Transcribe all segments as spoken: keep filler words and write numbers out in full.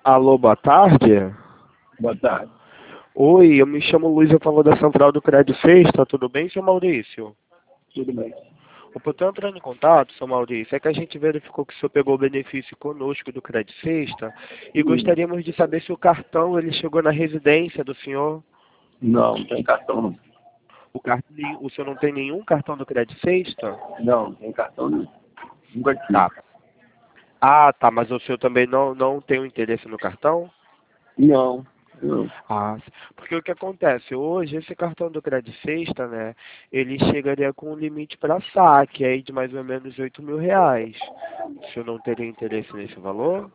Alô, boa tarde. Boa tarde. Oi, eu me chamo Luiz, eu falo da Central do Crédito Sexta, tudo bem, seu Maurício? Tudo bem. O que eu estou entrando em contato, seu Maurício, é que a gente verificou que o senhor pegou o benefício conosco do Crédito Sexta e Hum. gostaríamos de saber se o cartão ele chegou na residência do senhor. Não, não tem cartão não. O, car... o senhor não tem nenhum cartão do Crédito Sexta? Não, não tem cartão não. Nunca tive. Tá. Ah, tá, mas o senhor também não, não tem o interesse no cartão? Não, não. Ah, porque o que acontece? Hoje, esse cartão do Crédito Sexta, né, ele chegaria com um limite para saque aí de mais ou menos oito mil reais. O senhor não teria interesse nesse valor?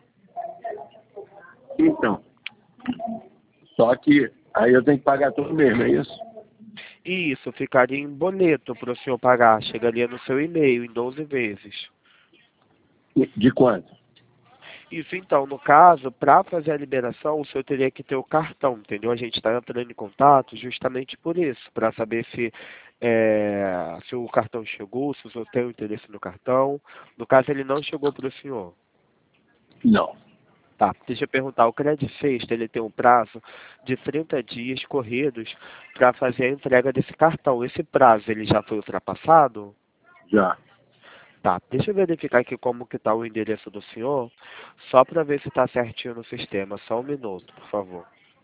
Então, só que aí eu tenho que pagar tudo mesmo, é isso? Isso, ficaria em boleto para o senhor pagar, chegaria no seu e-mail em doze vezes. De quanto? Isso, então, no caso, para fazer a liberação, o senhor teria que ter o cartão, entendeu? A gente está entrando em contato justamente por isso, para saber se, é, se o cartão chegou, se o senhor tem o interesse no cartão. No caso, ele não chegou para o senhor. Não. Tá, deixa eu perguntar, o Crédito Sexta, ele tem um prazo de trinta dias corridos para fazer a entrega desse cartão. Esse prazo, ele já foi ultrapassado? Já. Tá, deixa eu verificar aqui como que tá o endereço do senhor, só para ver se está certinho no sistema. Só um minuto, por favor.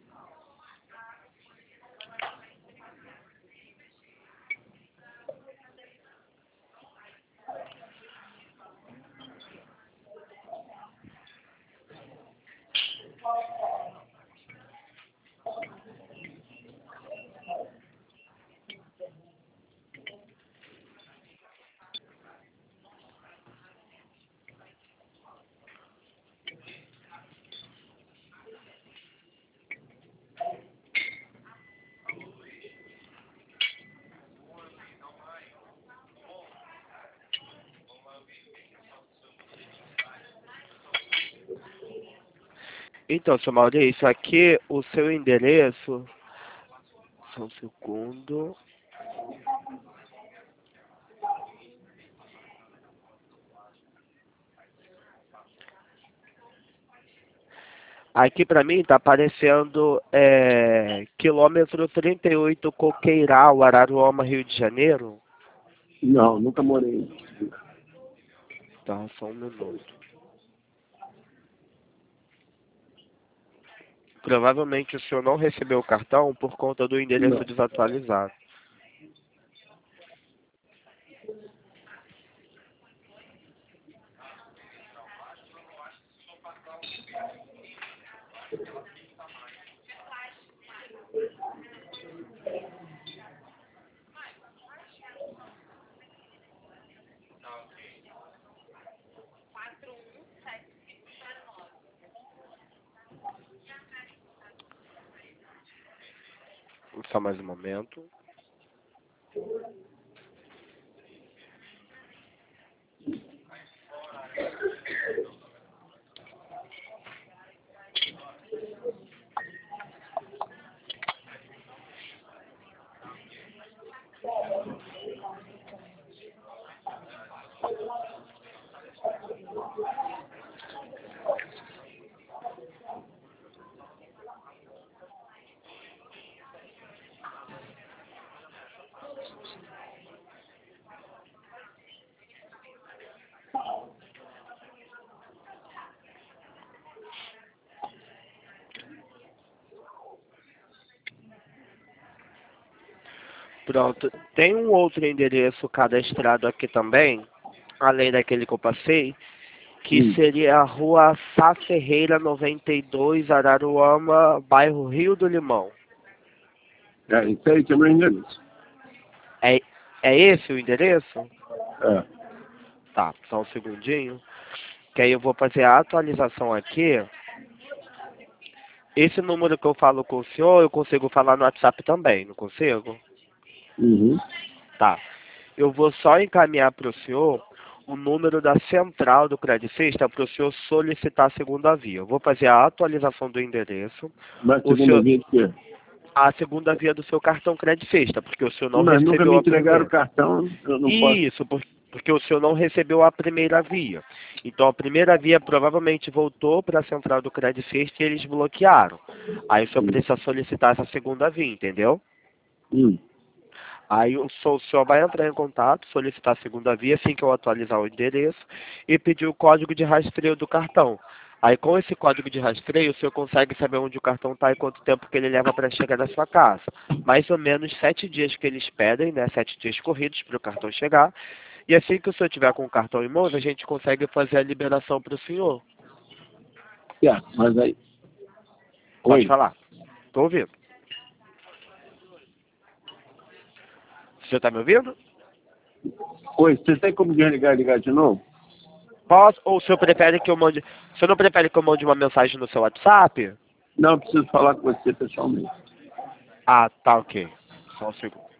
Então, seu Maurício, aqui o seu endereço... Só um segundo. Aqui para mim está aparecendo é, quilômetro trinta e oito Coqueiral, Araruama, Rio de Janeiro. Não, nunca morei. Tá, só um minuto. Provavelmente o senhor não recebeu o cartão por conta do endereço Não. desatualizado. Só mais um momento. Pronto. Tem um outro endereço cadastrado aqui também, além daquele que eu passei, que Hum. seria a Rua Sá Ferreira noventa e dois, Araruama, bairro Rio do Limão. É, isso aí que é meu endereço. É, é esse o endereço? É. Tá, só um segundinho. Que aí eu vou fazer a atualização aqui. Esse número que eu falo com o senhor, eu consigo falar no WhatsApp também, não consigo? Uhum. Tá. Eu vou só encaminhar para o senhor o número da central do Crédito Sexta para o senhor solicitar a segunda via. Eu vou fazer a atualização do endereço. Mas O segunda senhor, via de quê? a segunda via do seu cartão Crédito Sexta, porque o senhor não Mas nunca recebeu me a entregaram o primeira. cartão, eu não posso. Isso, por- porque o senhor não recebeu a primeira via. Então a primeira via provavelmente voltou para a central do Credit First e eles bloquearam. Aí o senhor Hum. precisa solicitar essa segunda via, entendeu? Hum. Aí o senhor, o senhor vai entrar em contato, solicitar a segunda via assim que eu atualizar o endereço e pedir o código de rastreio do cartão. Aí com esse código de rastreio, o senhor consegue saber onde o cartão está e quanto tempo que ele leva para chegar na sua casa. Mais ou menos sete dias que eles pedem, né? Sete dias corridos para o cartão chegar. E assim que o senhor tiver com o cartão em mãos, a gente consegue fazer a liberação para o senhor. Certo, mas aí. Pode Oi. falar. Estou ouvindo. O senhor está me ouvindo? Oi, você tem como desligar e ligar de novo? Posso? Ou o senhor prefere que eu mande... O senhor não prefere que eu mande uma mensagem no seu WhatsApp? Não, eu preciso falar com você pessoalmente. Ah, tá ok. Só um segundo.